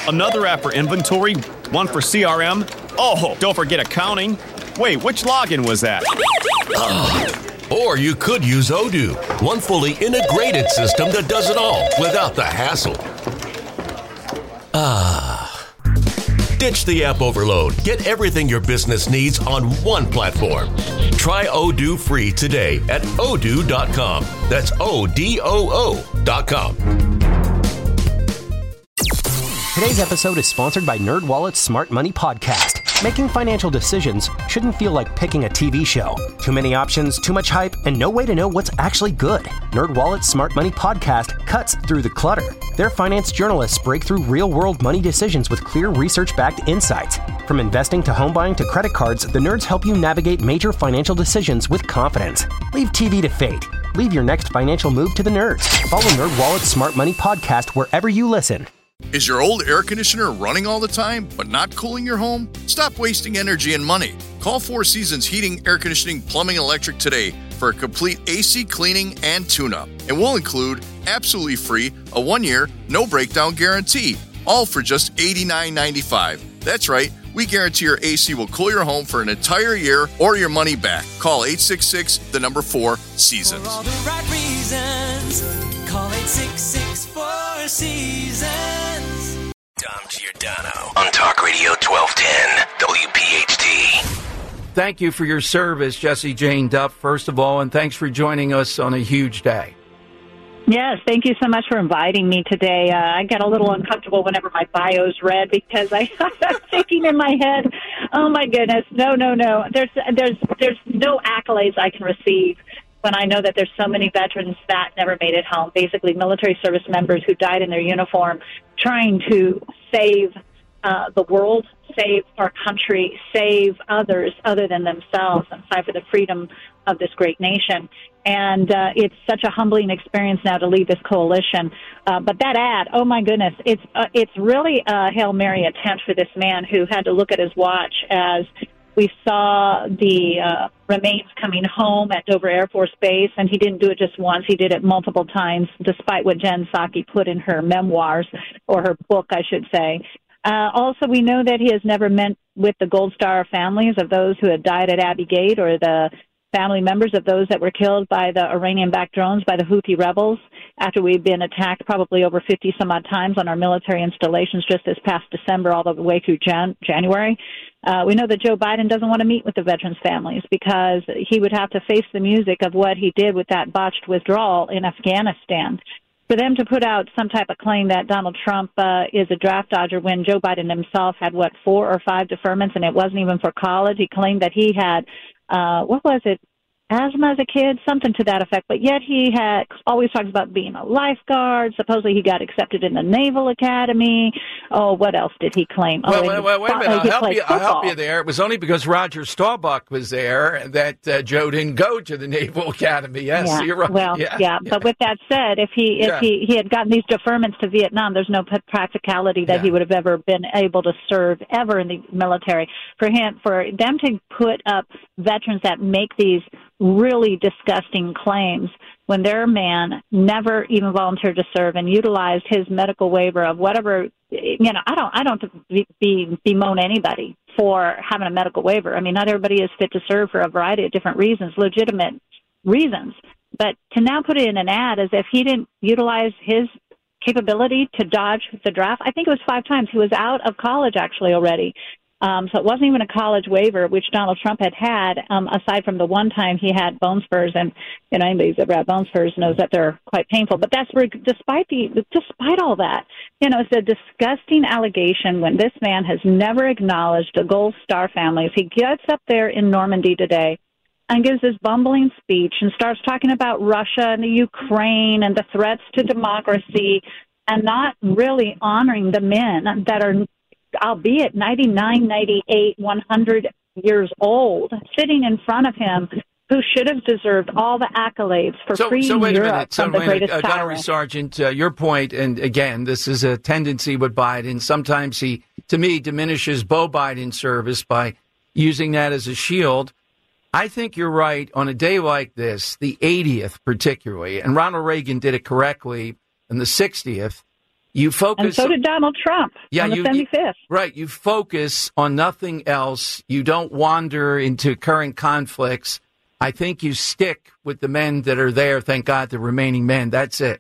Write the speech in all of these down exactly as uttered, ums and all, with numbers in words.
Another app for inventory, one for C R M. Oh, don't forget accounting. Wait, which login was that? Or you could use Odoo, one fully integrated system that does it all without the hassle. Ah. Ditch the app overload. Get everything your business needs on one platform. Try Odoo free today at odoo dot com. That's O D O O dot com. Today's episode is sponsored by NerdWallet's Smart Money Podcast. Making financial decisions shouldn't feel like picking a T V show. Too many options, too much hype, and no way to know what's actually good. NerdWallet's Smart Money Podcast cuts through the clutter. Their finance journalists break through real-world money decisions with clear research-backed insights. From investing to home buying to credit cards, the nerds help you navigate major financial decisions with confidence. Leave T V to fate. Leave your next financial move to the nerds. Follow NerdWallet's Smart Money Podcast wherever you listen. Is your old air conditioner running all the time, but not cooling your home? Stop wasting energy and money. Call Four Seasons Heating, Air Conditioning, Plumbing, and Electric today for a complete A C cleaning and tune-up. And we'll include, absolutely free, a one-year, no-breakdown guarantee, all for just eighty-nine ninety-five. That's right, we guarantee your A C will cool your home for an entire year or your money back. Call eight six six, the number four, Seasons. For all the right reasons, call eight six six, four Seasons. Dom Giordano on Talk Radio twelve ten W P H T. Thank you for your service, Jessie Jane Duff, first of all, and thanks for joining us on a huge day. Yes, thank you so much for inviting me today. Uh, I get a little uncomfortable whenever my bio's read because I, I'm thinking in my head, oh my goodness, no, no, no. There's, there's, there's no accolades I can receive when I know that there's so many veterans that never made it home. Basically, military service members who died in their uniform trying to save uh, the world, save our country, save others other than themselves, and fight for the freedom of this great nation. And uh, it's such a humbling experience now to lead this coalition. Uh, but that ad, oh my goodness, it's uh, it's really a Hail Mary attempt for this man who had to look at his watch as we saw the uh, remains coming home at Dover Air Force Base, and he didn't do it just once. He did it multiple times, despite what Jen Psaki put in her memoirs, or her book, I should say. Uh, also, we know that he has never met with the Gold Star families of those who had died at Abbey Gate, or the family members of those that were killed by the Iranian-backed drones by the Houthi rebels after we've been attacked probably over fifty some odd times on our military installations just this past December all the way through Jan- January. Uh, we know that Joe Biden doesn't want to meet with the veterans' families because he would have to face the music of what he did with that botched withdrawal in Afghanistan. For them to put out some type of claim that Donald Trump uh, is a draft dodger when Joe Biden himself had, what, four or five deferments, and it wasn't even for college. He claimed that he had, uh, what was it, asthma as a kid, something to that effect. But yet he had always talks about being a lifeguard. Supposedly he got accepted in the Naval Academy. Oh, what else did he claim? Well, oh, well, well wait a minute. Uh, I'll help, you, I'll help you there. It was only because Roger Staubach was there that uh, Joe didn't go to the Naval Academy. Yes, yeah. you're right. Well, yeah, yeah. yeah. But with that said, if he if yeah. he, he had gotten these deferments to Vietnam, there's no practicality that yeah. he would have ever been able to serve ever in the military. For him, for them to put up veterans that make these really disgusting claims when their man never even volunteered to serve and utilized his medical waiver of whatever, you know, I don't, I don't be, be, bemoan anybody for having a medical waiver. I mean, not everybody is fit to serve for a variety of different reasons, legitimate reasons. But to now put it in an ad as if he didn't utilize his capability to dodge the draft, I think it was five times. He was out of college actually already. Um, so it wasn't even a college waiver, which Donald Trump had had, um, aside from the one time he had bone spurs. And, you know, anybody who's ever had bone spurs knows that they're quite painful. But that's where, despite the, despite all that, you know, it's a disgusting allegation when this man has never acknowledged the Gold Star families. He gets up there in Normandy today and gives this bumbling speech and starts talking about Russia and the Ukraine and the threats to democracy and not really honoring the men that are, albeit ninety-nine, ninety-eight, one hundred years old, sitting in front of him, who should have deserved all the accolades for so, so freeing wait Europe a minute. So from the wait greatest a minute. Uh, Gunnery tyrant. Sergeant, uh, your point, and again, this is a tendency with Biden. Sometimes he, to me, diminishes Beau Biden's service by using that as a shield. I think you're right. On a day like this, the eightieth particularly, and Ronald Reagan did it correctly, and the sixtieth, You focus, and so did Donald Trump yeah, on the you, seventy-fifth. You, right. You focus on nothing else. You don't wander into current conflicts. I think you stick with the men that are there. Thank God, the remaining men. That's it.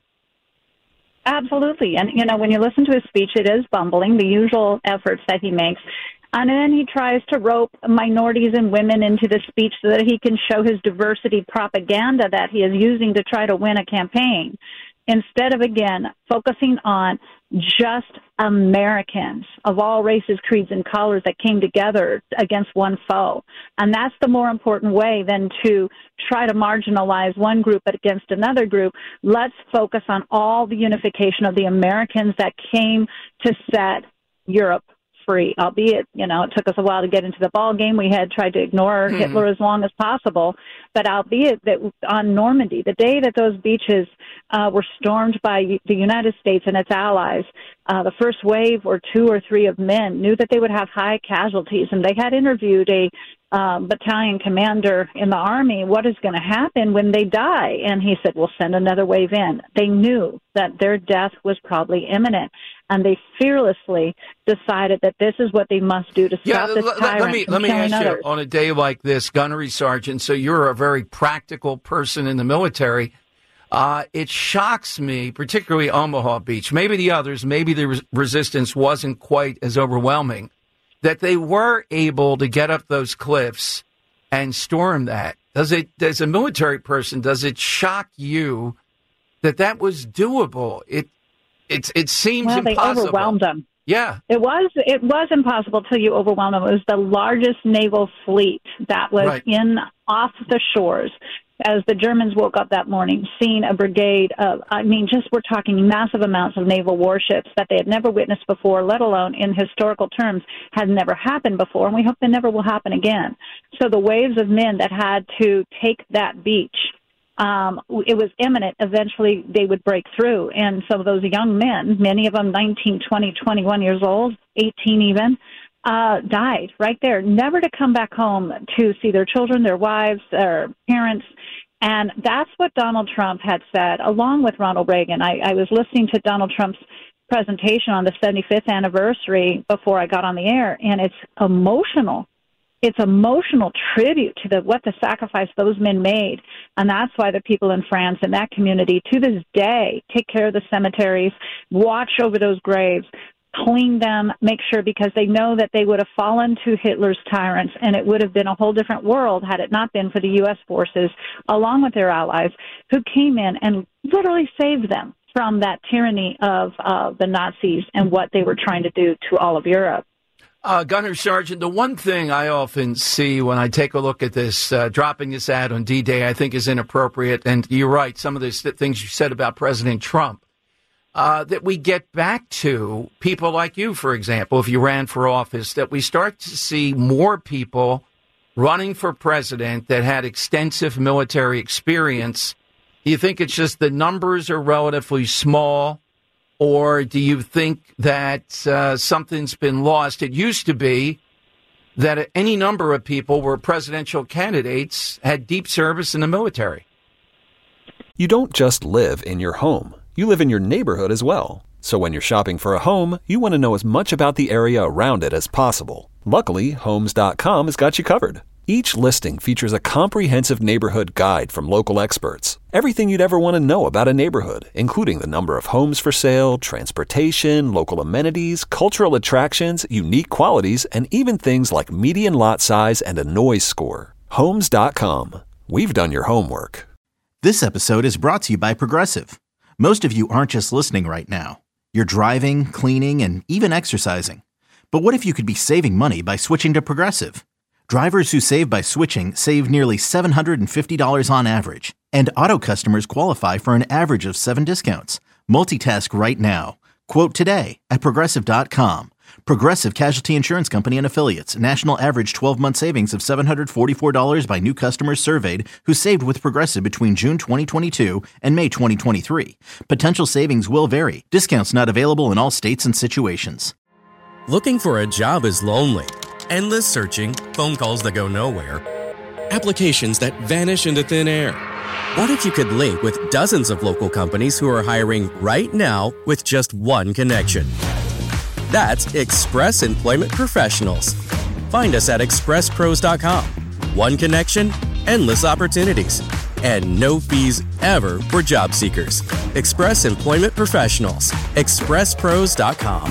Absolutely. And, you know, when you listen to his speech, it is bumbling, the usual efforts that he makes. And then he tries to rope minorities and women into the speech so that he can show his diversity propaganda that he is using to try to win a campaign, instead of, again, focusing on just Americans of all races, creeds, and colors that came together against one foe. And that's the more important way than to try to marginalize one group against another group. Let's focus on all the unification of the Americans that came to set Europe free, albeit, you know, it took us a while to get into the ball game. We had tried to ignore mm-hmm. Hitler as long as possible, but albeit that on Normandy, the day that those beaches uh, were stormed by the United States and its allies, uh, the first wave or two or three of men knew that they would have high casualties, and they had interviewed a um, battalion commander in the Army, what is going to happen when they die? And he said, we'll send another wave in. They knew that their death was probably imminent, and they fearlessly decided that this is what they must do to yeah, stop this l- tyrant let me, from let me killing ask others. You, on a day like this, Gunnery Sergeant, so you're a very practical person in the military. Uh, it shocks me, particularly Omaha Beach, maybe the others, maybe the res- resistance wasn't quite as overwhelming, that they were able to get up those cliffs and storm that. Does it, as a military person, does it shock you that that was doable? It it, it seems well, impossible. They overwhelmed them. Yeah. It was it was impossible till you overwhelmed them. It was the largest naval fleet that was right. in off the shores. As the Germans woke up that morning, seeing a brigade of, I mean, just we're talking massive amounts of naval warships that they had never witnessed before, let alone in historical terms, had never happened before, and we hope they never will happen again. So the waves of men that had to take that beach, um, it was imminent. Eventually they would break through. And some of those young men, many of them nineteen, twenty, twenty-one years old, eighteen even, Uh, died right there, never to come back home to see their children, their wives, their parents. And that's what Donald Trump had said, along with Ronald Reagan. I, I was listening to Donald Trump's presentation on the seventy-fifth anniversary before I got on the air, and it's emotional. It's emotional tribute to the, what the sacrifice those men made. And that's why the people in France and that community to this day take care of the cemeteries, watch over those graves, clean them, make sure, because they know that they would have fallen to Hitler's tyrants, and it would have been a whole different world had it not been for the U S forces, along with their allies, who came in and literally saved them from that tyranny of uh, the Nazis and what they were trying to do to all of Europe. Uh, Gunner Sergeant, the one thing I often see when I take a look at this, uh, dropping this ad on D-Day, I think is inappropriate, and you're right, some of the things you said about President Trump. Uh, that we get back to people like you, for example, if you ran for office, that we start to see more people running for president that had extensive military experience. Do you think it's just the numbers are relatively small, or do you think that uh, something's been lost? It used to be that any number of people were presidential candidates, had deep service in the military. You don't just live in your home. You live in your neighborhood as well. So when you're shopping for a home, you want to know as much about the area around it as possible. Luckily, Homes dot com has got you covered. Each listing features a comprehensive neighborhood guide from local experts. Everything you'd ever want to know about a neighborhood, including the number of homes for sale, transportation, local amenities, cultural attractions, unique qualities, and even things like median lot size and a noise score. Homes dot com. We've done your homework. This episode is brought to you by Progressive. Most of you aren't just listening right now. You're driving, cleaning, and even exercising. But what if you could be saving money by switching to Progressive? Drivers who save by switching save nearly seven hundred fifty dollars on average. And auto customers qualify for an average of seven discounts. Multitask right now. Quote today at Progressive dot com. Progressive Casualty Insurance Company and Affiliates. National average twelve-month savings of seven hundred forty-four dollars by new customers surveyed who saved with Progressive between June twenty twenty-two and May twenty twenty-three. Potential savings will vary. Discounts not available in all states and situations. Looking for a job is lonely. Endless searching, phone calls that go nowhere, applications that vanish into thin air. What if you could link with dozens of local companies who are hiring right now with just one connection? That's Express Employment Professionals. Find us at express pros dot com. One connection, endless opportunities, and no fees ever for job seekers. Express Employment Professionals. express pros dot com.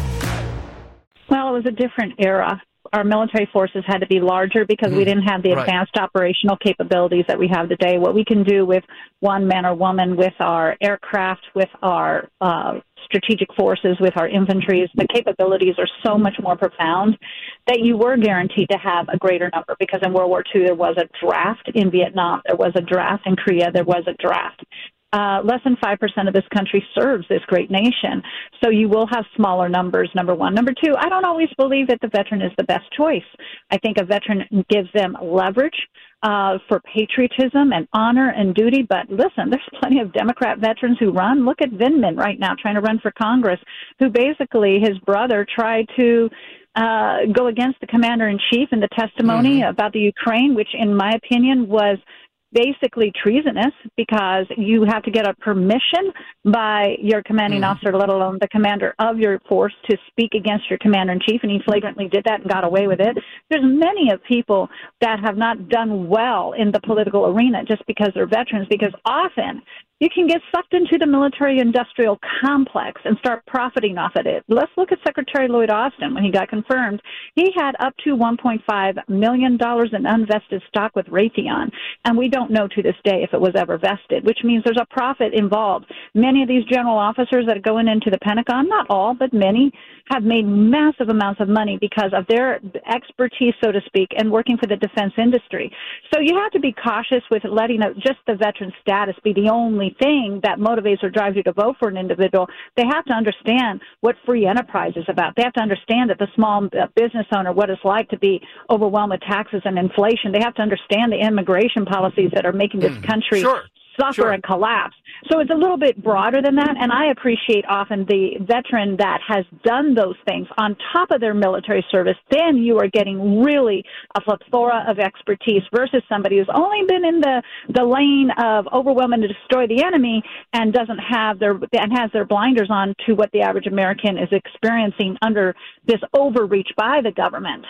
Well, it was a different era. Our military forces had to be larger because mm, we didn't have the right. advanced operational capabilities that we have today. What we can do with one man or woman, with our aircraft, with our uh, strategic forces, with our infantry, the capabilities are so much more profound that you were guaranteed to have a greater number, because in World War Two there was a draft, in Vietnam there was a draft, in Korea there was a draft. Uh, less than five percent of this country serves this great nation. So you will have smaller numbers, number one. Number two, I don't always believe that the veteran is the best choice. I think a veteran gives them leverage uh, for patriotism and honor and duty. But listen, there's plenty of Democrat veterans who run. Look at Vindman right now trying to run for Congress, who basically his brother tried to uh, go against the commander-in-chief in the testimony mm-hmm. about the Ukraine, which in my opinion was basically treasonous, because you have to get a permission by your commanding mm. officer, let alone the commander of your force, to speak against your commander-in-chief, and he flagrantly did that and got away with it. There's many of people that have not done well in the political arena just because they're veterans, because often you can get sucked into the military-industrial complex and start profiting off of it. Let's look at Secretary Lloyd Austin. When he got confirmed, he had up to one point five million dollars in unvested stock with Raytheon, and we don't know to this day if it was ever vested, which means there's a profit involved. Many of these general officers that are going into the Pentagon, not all, but many, have made massive amounts of money because of their expertise, so to speak, and working for the defense industry. So you have to be cautious with letting just the veteran status be the only thing that motivates or drives you to vote for an individual. They have to understand what free enterprise is about. They have to understand that the small business owner, what it's like to be overwhelmed with taxes and inflation. They have to understand the immigration policies that are making this country sure. suffer Sure. and collapse. So it's a little bit broader than that, and I appreciate often the veteran that has done those things on top of their military service. Then you are getting really a plethora of expertise versus somebody who's only been in the, the lane of overwhelm and to destroy the enemy and doesn't have their and has their blinders on to what the average American is experiencing under this overreach by the government.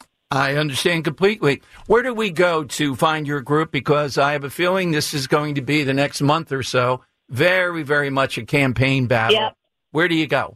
I understand completely. Where do we go to find your group? Because I have a feeling this is going to be the next month or so very, very much a campaign battle. Yep. Where do you go?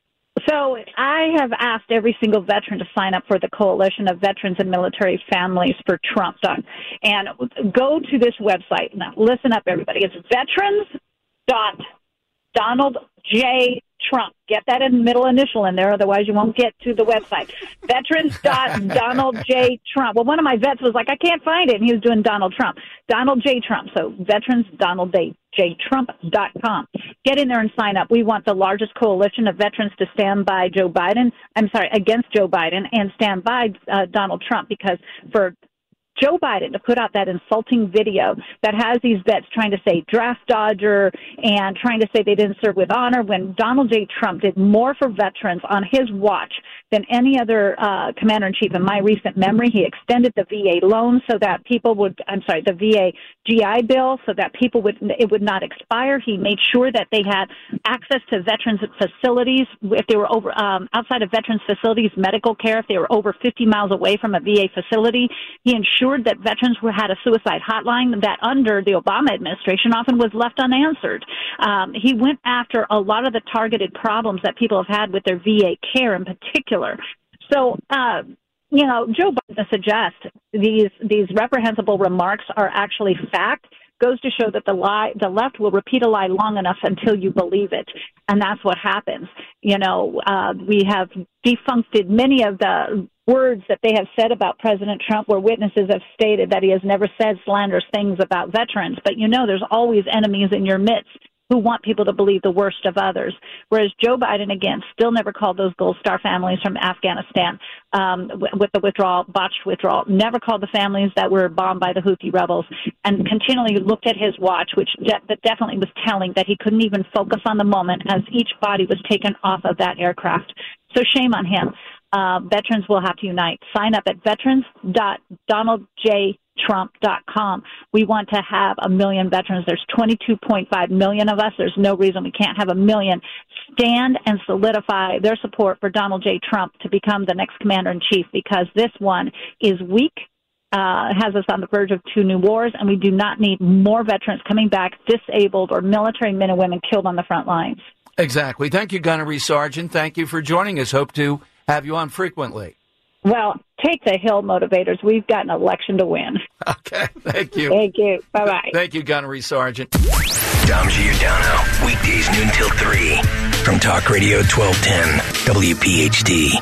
So I have asked every single veteran to sign up for the Coalition of Veterans and Military Families for Trump. And go to this website. Now, listen up, everybody. It's veterans dot Donald J. Trump. Get that in middle initial in there, otherwise you won't get to the website. veterans dot Donald J. Trump. Well, one of my vets was like, I can't find it, and he was doing Donald Trump. Donald J. Trump. So veterans Donald J. Trump dot com. Get in there and sign up. We want the largest coalition of veterans to stand by Joe Biden. I'm sorry, against Joe Biden, and stand by uh, Donald Trump, because for Joe Biden to put out that insulting video that has these vets trying to say draft dodger and trying to say they didn't serve with honor, when Donald J. Trump did more for veterans on his watch than any other uh, commander-in-chief in my recent memory. He extended the V A loan so that people would, I'm sorry, the V A G I Bill so that people would, it would not expire. He made sure that they had access to veterans facilities if they were over, um, outside of veterans facilities, medical care, if they were over fifty miles away from a V A facility. He ensured that veterans were, had a suicide hotline that under the Obama administration often was left unanswered. Um, he went after a lot of the targeted problems that people have had with their V A care in particular. So, uh, you know, Joe Biden suggests these these reprehensible remarks are actually fact goes to show that the lie, the left will repeat a lie long enough until you believe it, and that's what happens. You know, uh, we have defuncted many of the words that they have said about President Trump, where witnesses have stated that he has never said slanderous things about veterans. But you know, there's always enemies in your midst who want people to believe the worst of others. Whereas Joe Biden, again, still never called those Gold Star families from Afghanistan um, w- with the withdrawal, botched withdrawal, never called the families that were bombed by the Houthi rebels, and continually looked at his watch, which de- that definitely was telling that he couldn't even focus on the moment as each body was taken off of that aircraft. So shame on him. Uh, veterans will have to unite. Sign up at veterans dot Donald J. trump dot com. We want to have a million veterans. There's twenty-two point five million of us. There's no reason we can't have a million. Stand and solidify their support for Donald J. Trump to become the next commander-in-chief, because this one is weak, uh, has us on the verge of two new wars, and we do not need more veterans coming back disabled or military men and women killed on the front lines. Exactly. Thank you, Gunnery Sergeant. Thank you for joining us. Hope to have you on frequently. Well, take the Hill motivators. We've got an election to win. Okay. Thank you. Thank you. Bye-bye. Thank you, Gunnery Sergeant. Dom Giordano, weekdays noon till three from Talk Radio twelve ten W P H D.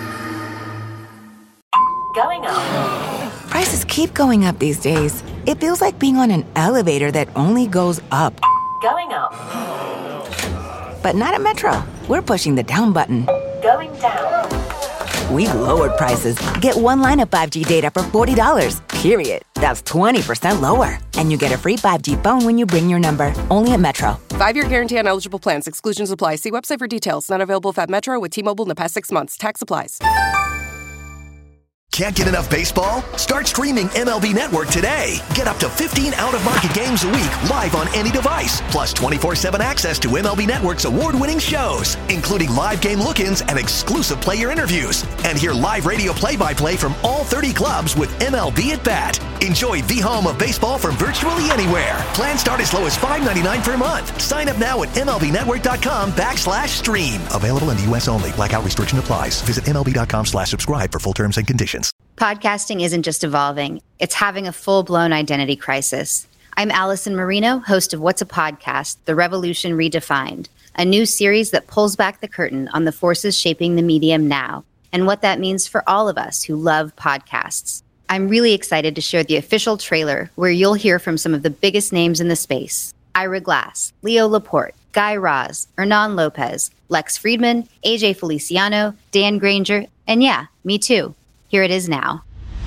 Going up. Prices keep going up these days. It feels like being on an elevator that only goes up. Going up. But not at Metro. We're pushing the down button. Going down. We've lowered prices. Get one line of five G data for forty dollars, period. That's twenty percent lower. And you get a free five G phone when you bring your number. Only at Metro. Five-year guarantee on eligible plans. Exclusions apply. See website for details. Not available at Metro with T-Mobile in the past six months. Tax applies. Can't get enough baseball? Start streaming M L B Network today. Get up to fifteen out-of-market games a week live on any device, plus twenty-four seven access to M L B Network's award-winning shows, including live game look-ins and exclusive player interviews. And hear live radio play-by-play from all thirty clubs with M L B at Bat. Enjoy the home of baseball from virtually anywhere. Plans start as low as five ninety-nine per month. Sign up now at MLBnetwork.com backslash stream. Available in the U S only. Blackout restriction applies. Visit MLB.com slash subscribe for full terms and conditions. Podcasting isn't just evolving, it's having a full-blown identity crisis. I'm Allison Marino, host of What's a Podcast? The Revolution Redefined, a new series that pulls back the curtain on the forces shaping the medium now and what that means for all of us who love podcasts. I'm really excited to share the official trailer where you'll hear from some of the biggest names in the space. Ira Glass, Leo Laporte, Guy Raz, Hernan Lopez, Lex Friedman, A J Feliciano, Dan Granger, and yeah, me too. Here it is now.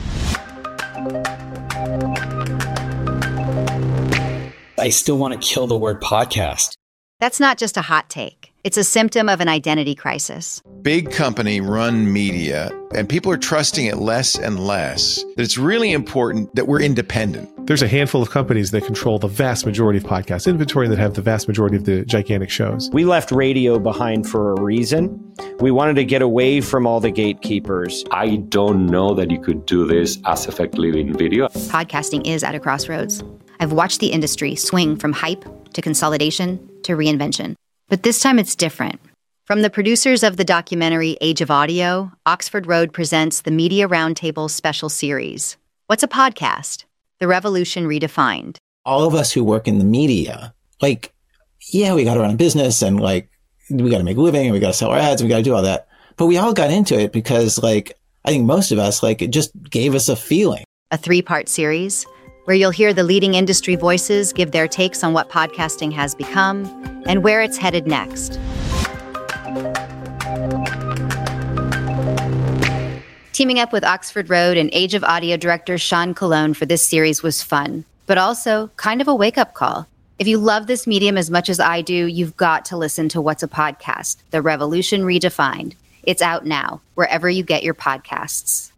I still want to kill the word podcast. That's not just a hot take. It's a symptom of an identity crisis. Big company run media, and people are trusting it less and less. That it's really important that we're independent. There's a handful of companies that control the vast majority of podcast inventory that have the vast majority of the gigantic shows. We left radio behind for a reason. We wanted to get away from all the gatekeepers. I don't know that you could do this as effectively in video. Podcasting is at a crossroads. I've watched the industry swing from hype to consolidation to reinvention. But this time it's different. From the producers of the documentary Age of Audio, Oxford Road presents the Media Roundtable special series. What's a podcast? The Revolution Redefined. All of us who work in the media, like, yeah, we got to run a business and like, we got to make a living and we got to sell our ads and we got to do all that. But we all got into it because like, I think most of us, like, it just gave us a feeling. A three-part series where you'll hear the leading industry voices give their takes on what podcasting has become and where it's headed next. Teaming up with Oxford Road and Age of Audio director Sean Colon for this series was fun, but also kind of a wake-up call. If you love this medium as much as I do, you've got to listen to What's a Podcast? The Revolution Redefined. It's out now, wherever you get your podcasts.